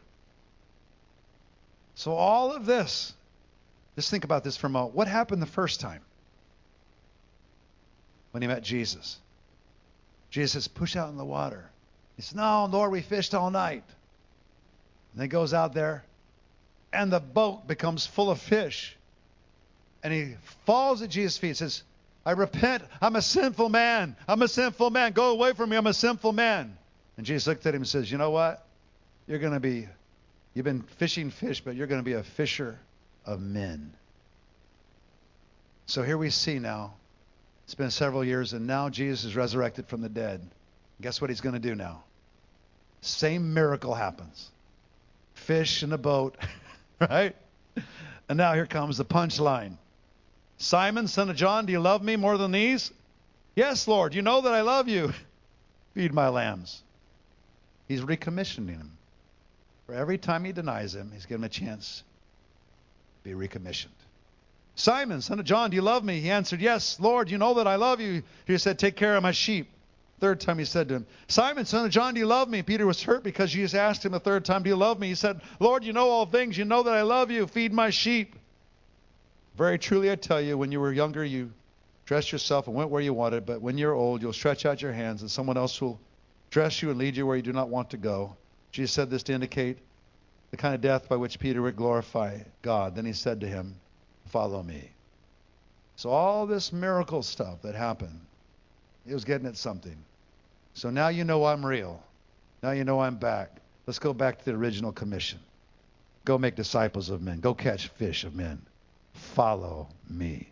So all of this, just think about this for a moment. What happened the first time when he met Jesus? Jesus says, push out in the water. He says, no, Lord, we fished all night. And then he goes out there, and the boat becomes full of fish. And he falls at Jesus' feet and says, I repent. I'm a sinful man. I'm a sinful man. Go away from me. I'm a sinful man. And Jesus looked at him and says, you know what? You've been fishing fish, but you're going to be a fisher of men. So here we see now, it's been several years, and now Jesus is resurrected from the dead. Guess what he's going to do now? Same miracle happens. Fish in a boat, right? And now here comes the punchline. Simon, son of John, do you love me more than these? Yes, Lord, you know that I love you. Feed my lambs. He's recommissioning him. For every time he denies him, he's given him a chance to be recommissioned. Simon, son of John, do you love me? He answered, yes, Lord, you know that I love you. He said, take care of my sheep. Third time he said to him, Simon, son of John, do you love me? Peter was hurt because Jesus asked him a third time, do you love me? He said, Lord, you know all things. You know that I love you. Feed my sheep. Very truly I tell you, when you were younger, you dressed yourself and went where you wanted. But when you're old, you'll stretch out your hands and someone else will dress you and lead you where you do not want to go. Jesus said this to indicate the kind of death by which Peter would glorify God. Then he said to him, follow me. So all this miracle stuff that happened, he was getting at something. So now you know I'm real. Now you know I'm back. Let's go back to the original commission. Go make disciples of men. Go catch fish of men. Follow me.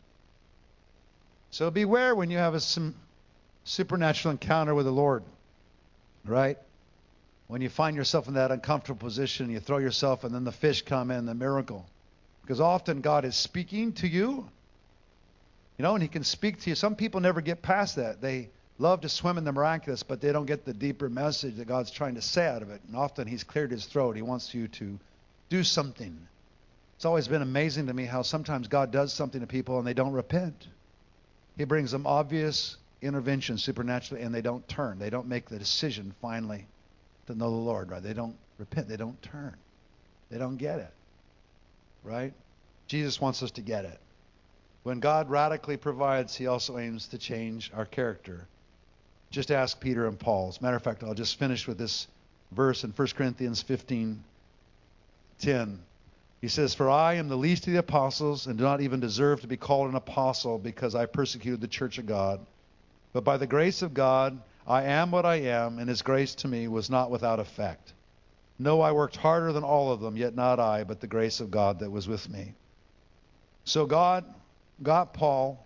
So beware when you have a supernatural encounter with the Lord, right? When you find yourself in that uncomfortable position, you throw yourself and then the fish come in, the miracle. Because often God is speaking to you, and he can speak to you. Some people never get past that. They love to swim in the miraculous, but they don't get the deeper message that God's trying to say out of it. And often he's cleared his throat. He wants you to do something. It's always been amazing to me how sometimes God does something to people and they don't repent. He brings them obvious intervention supernaturally and they don't turn. They don't make the decision finally to know the Lord, right? They don't repent. They don't turn. They don't get it, right? Jesus wants us to get it. When God radically provides, he also aims to change our character. Just ask Peter and Paul. As a matter of fact, I'll just finish with this verse in 1 Corinthians 15:10. He says, for I am the least of the apostles and do not even deserve to be called an apostle because I persecuted the church of God. But by the grace of God, I am what I am, and his grace to me was not without effect. No, I worked harder than all of them, yet not I, but the grace of God that was with me. So God got Paul.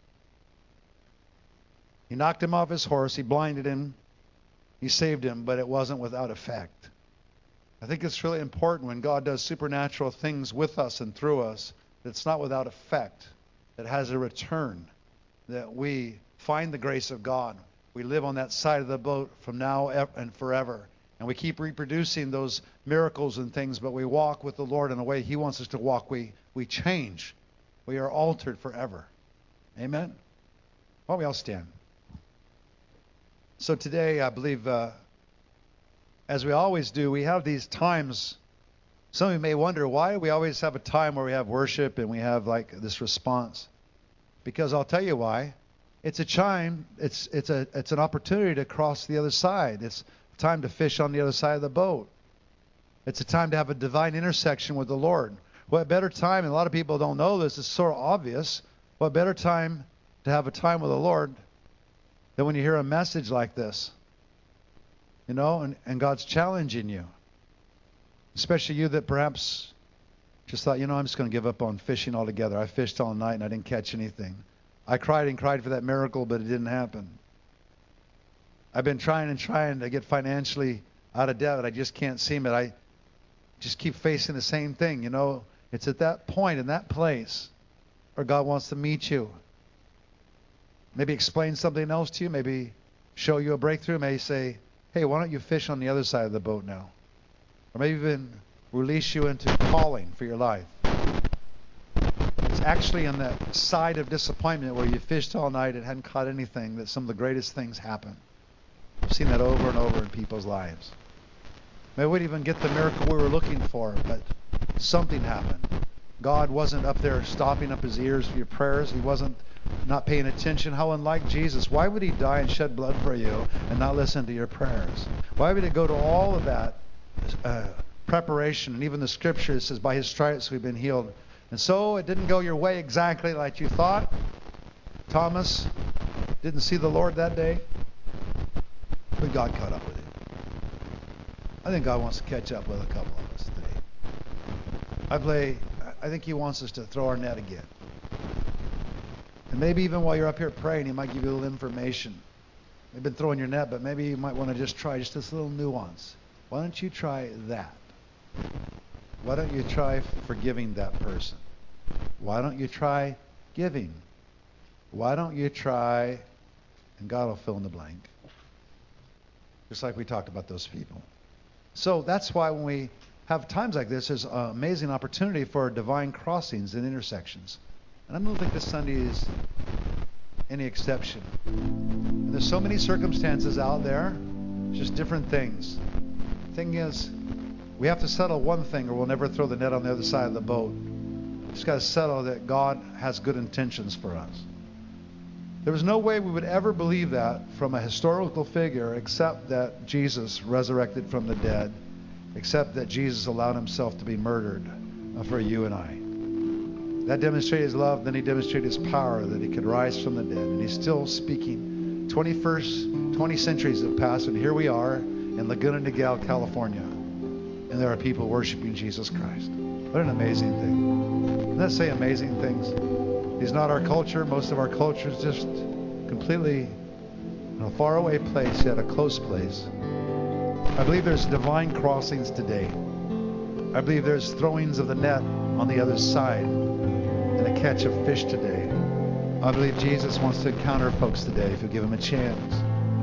He knocked him off his horse. He blinded him. He saved him, but it wasn't without effect. I think it's really important when God does supernatural things with us and through us, that it's not without effect. It has a return, that we find the grace of God. We live on that side of the boat from now and forever. And we keep reproducing those miracles and things, but we walk with the Lord in a way he wants us to walk. We change. We are altered forever. Amen? Why don't we all stand? So today, I believe, as we always do, we have these times. Some of you may wonder, why do we always have a time where we have worship and we have like this response? Because I'll tell you why. It's a time, it's an opportunity to cross the other side. It's a time to fish on the other side of the boat. It's a time to have a divine intersection with the Lord. What better time, and a lot of people don't know this, it's sort of obvious, what better time to have a time with the Lord than when you hear a message like this? And God's challenging you. Especially you that perhaps just thought, I'm just going to give up on fishing altogether. I fished all night and I didn't catch anything. I cried and cried for that miracle, but it didn't happen. I've been trying to get financially out of debt, but I just can't seem it. I just keep facing the same thing. It's at that point, in that place, where God wants to meet you. Maybe explain something else to you. Maybe show you a breakthrough. Maybe say, hey, why don't you fish on the other side of the boat now? Or maybe even release you into calling for your life. It's actually on that side of disappointment where you fished all night and hadn't caught anything that some of the greatest things happen. I've seen that over and over in people's lives. Maybe we didn't even get the miracle we were looking for, but something happened. God wasn't up there stopping up his ears for your prayers. He wasn't not paying attention. How unlike Jesus. Why would he die and shed blood for you and not listen to your prayers? Why would he go to all of that preparation? And even the scripture says, by his stripes we've been healed. And so it didn't go your way exactly like you thought. Thomas didn't see the Lord that day, but God caught up with him. I think God wants to catch up with a couple of us today. I think he wants us to throw our net again. And maybe even while you're up here praying, He might give you a little information. You've been throwing your net, but maybe you might want to just try just this little nuance. Why don't you try that? Why don't you try forgiving that person? Why don't you try giving? Why don't you try, and God will fill in the blank. Just like we talked about those people. So that's why when we have times like this, there's an amazing opportunity for divine crossings and intersections. And I don't think this Sunday is any exception. And there's so many circumstances out there, just different things. The thing is, we have to settle one thing or we'll never throw the net on the other side of the boat. We just got to settle that God has good intentions for us. There was no way we would ever believe that from a historical figure except that Jesus resurrected from the dead, except that Jesus allowed himself to be murdered for you and I. That demonstrated his love, then he demonstrated his power, that he could rise from the dead. And he's still speaking. 20 centuries have passed, and here we are in Laguna Niguel, California. And there are people worshiping Jesus Christ. What an amazing thing. Doesn't that say amazing things? He's not our culture. Most of our culture is just completely in a faraway place, yet a close place. I believe there's divine crossings today. I believe there's throwings of the net on the other side and a catch of fish today. I believe Jesus wants to encounter folks today if you give him a chance.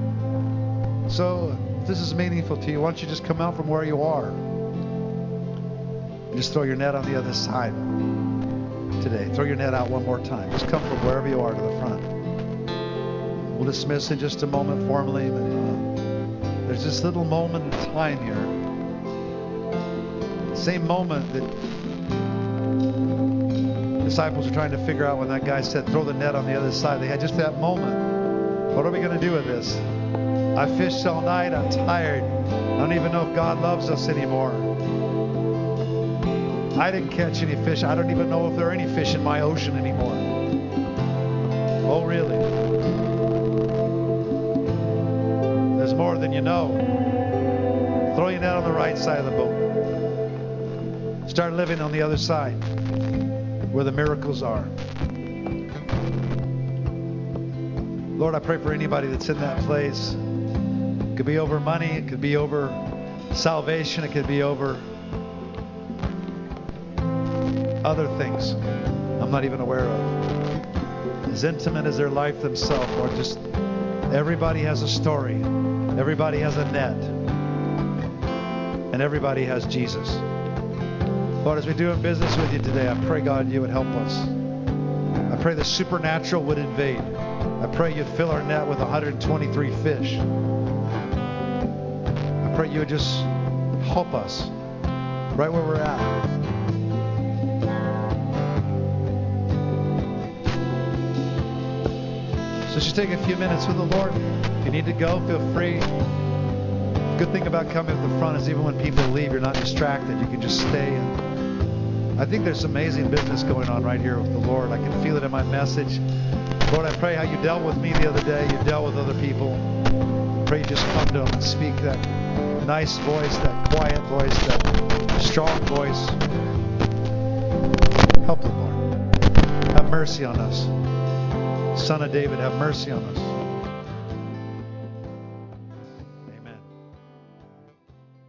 So if this is meaningful to you, why don't you just come out from where you are and just throw your net on the other side today. Throw your net out one more time. Just come from wherever you are to the front. We'll dismiss in just a moment formally. But, there's this little moment in time here. The same moment that the disciples are trying to figure out when that guy said, throw the net on the other side. They had just that moment. What are we going to do with this? I fished all night. I'm tired. I don't even know if God loves us anymore. I didn't catch any fish. I don't even know if there are any fish in my ocean anymore. Oh, really? There's more than you know. Throw your net on the right side of the boat. Start living on the other side where the miracles are. Lord, I pray for anybody that's in that place. It could be over money. It could be over salvation. It could be over other things I'm not even aware of. As intimate as their life themselves, Lord, just everybody has a story. Everybody has a net. And everybody has Jesus. Lord, as we do in business with you today, I pray, God, you would help us. I pray the supernatural would invade. I pray you'd fill our net with 123 fish. I pray you would just help us right where we're at. So just take a few minutes with the Lord. If you need to go, feel free. The good thing about coming up the front is even when people leave, you're not distracted. You can just stay. And I think there's amazing business going on right here with the Lord. I can feel it in my message. Lord, I pray how you dealt with me the other day. You dealt with other people. I pray you just come to them and speak that nice voice, that quiet voice, that strong voice. Help them, Lord. Have mercy on us. Son of David, have mercy on us.